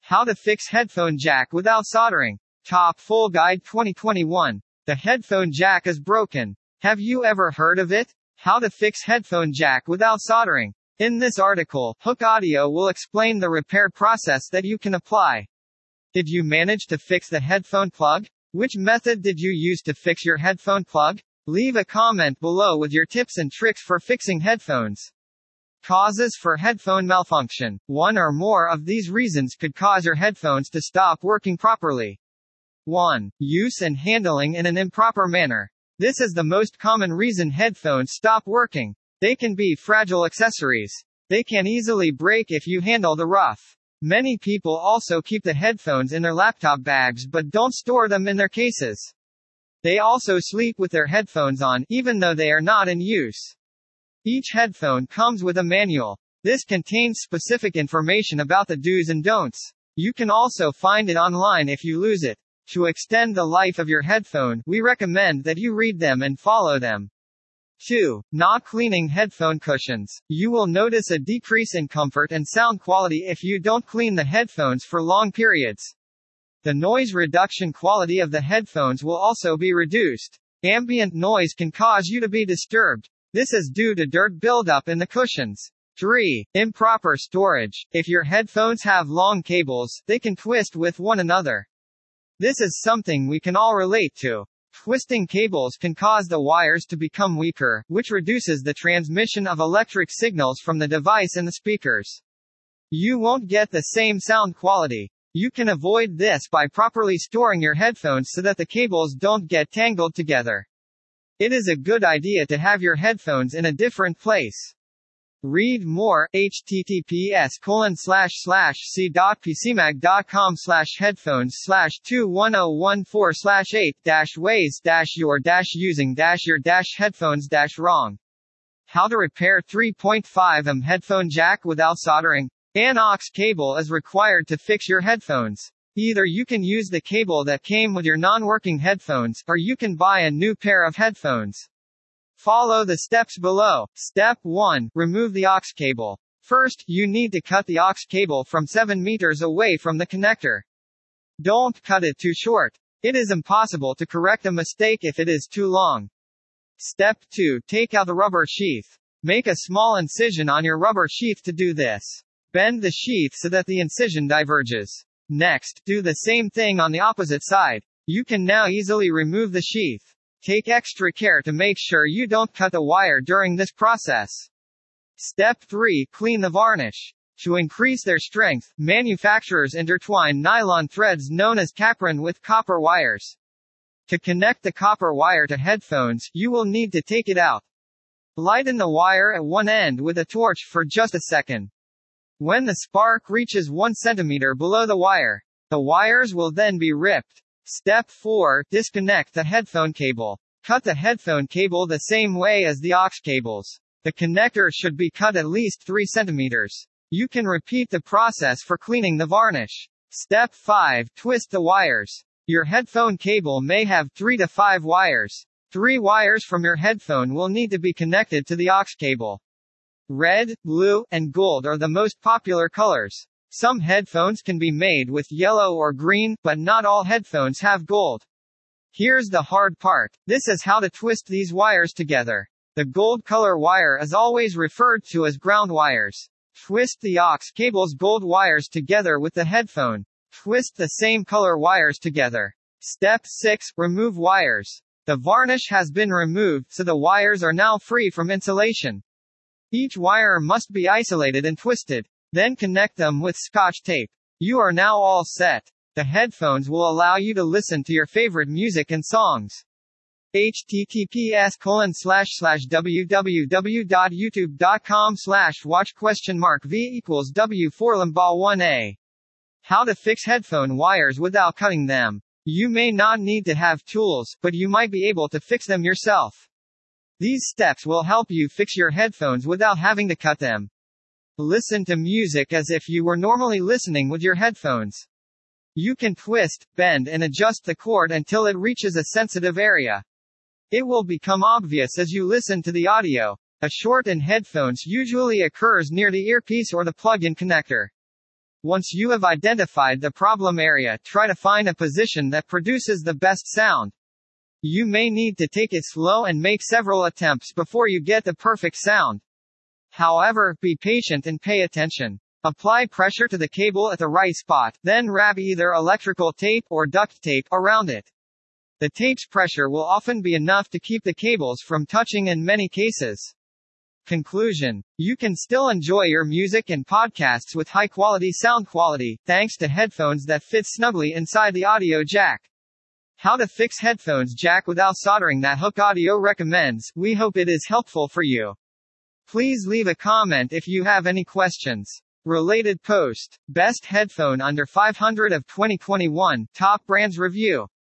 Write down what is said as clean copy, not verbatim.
How to fix headphone jack without soldering. Top Full Guide 2021. The headphone jack is broken. Have you ever heard of it? How to fix headphone jack without soldering. In this article, Hook Audio will explain the repair process that you can apply. Did you manage to fix the headphone plug? Which method did you use to fix your headphone plug? Leave a comment below with your tips and tricks for fixing headphones. Causes for headphone malfunction. One or more of these reasons could cause your headphones to stop working properly. 1. Use and handling in an improper manner. This is the most common reason headphones stop working. They can be fragile accessories. They can easily break if you handle them rough. Many people also keep the headphones in their laptop bags but don't store them in their cases. They also sleep with their headphones on, even though they are not in use. Each headphone comes with a manual. This contains specific information about the do's and don'ts. You can also find it online if you lose it. To extend the life of your headphone, we recommend that you read them and follow them. 2. Not cleaning headphone cushions. You will notice a decrease in comfort and sound quality if you don't clean the headphones for long periods. The noise reduction quality of the headphones will also be reduced. Ambient noise can cause you to be disturbed. This is due to dirt buildup in the cushions. 3. Improper storage. If your headphones have long cables, they can twist with one another. This is something we can all relate to. Twisting cables can cause the wires to become weaker, which reduces the transmission of electric signals from the device and the speakers. You won't get the same sound quality. You can avoid this by properly storing your headphones so that the cables don't get tangled together. It is a good idea to have your headphones in a different place. Read more, https://c.pcmag.com/headphones/21014/8-ways-your-using-your-headphones-wrong. How to repair 3.5mm headphone jack without soldering. An aux cable is required to fix your headphones. Either you can use the cable that came with your non-working headphones, or you can buy a new pair of headphones. Follow the steps below. Step 1. Remove the aux cable. First, you need to cut the aux cable from 7 meters away from the connector. Don't cut it too short. It is impossible to correct a mistake if it is too long. Step 2. Take out the rubber sheath. Make a small incision on your rubber sheath to do this. Bend the sheath so that the incision diverges. Next, do the same thing on the opposite side. You can now easily remove the sheath. Take extra care to make sure you don't cut the wire during this process. Step 3. Clean the varnish. To increase their strength, manufacturers intertwine nylon threads known as capron with copper wires. To connect the copper wire to headphones, you will need to take it out. Lighten the wire at one end with a torch for just a second. When the spark reaches 1 centimeter below the wires will then be ripped. Step 4. Disconnect the headphone cable. Cut the headphone cable the same way as the aux cables. The connector should be cut at least 3 centimeters. You can repeat the process for cleaning the varnish. Step 5. Twist the wires. Your headphone cable may have 3 to 5 wires. 3 wires from your headphone will need to be connected to the aux cable. Red, blue, and gold are the most popular colors. Some headphones can be made with yellow or green, but not all headphones have gold. Here's the hard part. This is how to twist these wires together. The gold color wire is always referred to as ground wires. Twist the aux cable's gold wires together with the headphone. Twist the same color wires together. Step 6. Remove wires. The varnish has been removed, so the wires are now free from insulation. Each wire must be isolated and twisted. Then connect them with Scotch tape. You are now all set. The headphones will allow you to listen to your favorite music and songs. https://www.youtube.com/watch?v=w4limbaugh1a. How to fix headphone wires without cutting them. You may not need to have tools, but you might be able to fix them yourself. These steps will help you fix your headphones without having to cut them. Listen to music as if you were normally listening with your headphones. You can twist, bend and adjust the cord until it reaches a sensitive area. It will become obvious as you listen to the audio. A short in headphones usually occurs near the earpiece or the plug-in connector. Once you have identified the problem area, try to find a position that produces the best sound. You may need to take it slow and make several attempts before you get the perfect sound. However, be patient and pay attention. Apply pressure to the cable at the right spot, then wrap either electrical tape or duct tape around it. The tape's pressure will often be enough to keep the cables from touching in many cases. Conclusion. You can still enjoy your music and podcasts with high-quality sound quality, thanks to headphones that fit snugly inside the audio jack. How to fix headphones jack without soldering that Hook Audio recommends. We hope it is helpful for you. Please leave a comment if you have any questions. Related post. Best headphone under 500 of 2021, Top Brands Review.